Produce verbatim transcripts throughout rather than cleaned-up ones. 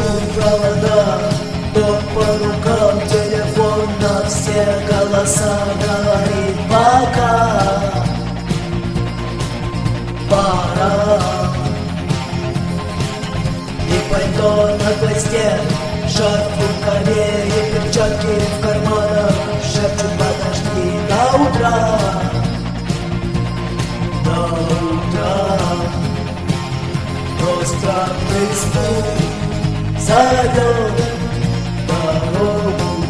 жмут провода, то по рукам телефон на все голоса говорит пока, пора. И пальто на гвозде, шарф в рукаве и перчатки в карманах шепчут подожди до утра, до утра. Но странный стук зовет дорогу,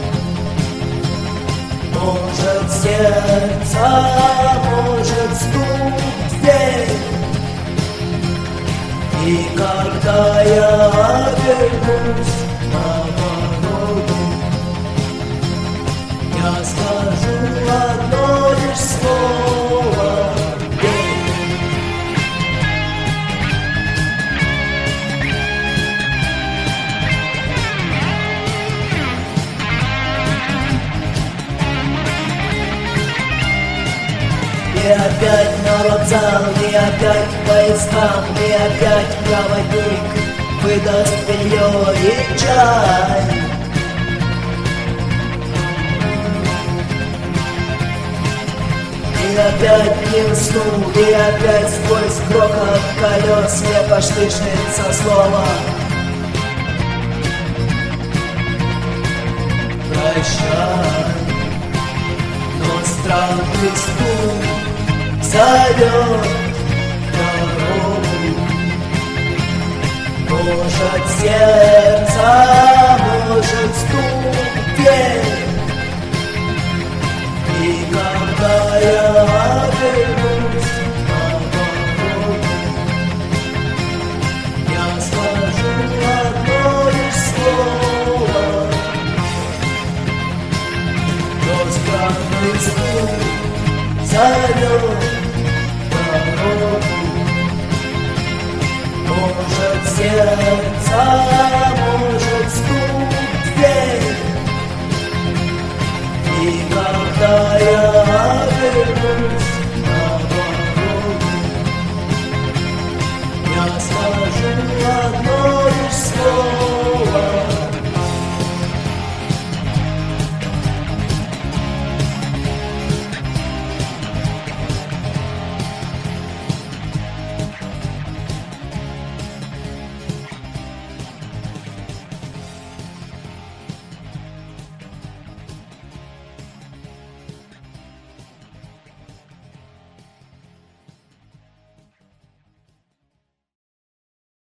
может сердце, может стук в дверь. И когда я вернусь на дорогу, я скажу одно лишь слово. И опять на вокзал, и опять к поездам, и опять проводник выдаст белье и чай. И опять не усну, и опять сквозь грохот колес мне поштышнется слово прощай. Но странный стук зовет дорогу, может сердце, может стук в дверь. И когда я вернусь на дорогу, я скажу одно лишь слово. Но странный стук зовет дорогу, может сердце, может стук в дверь. И когда я вернусь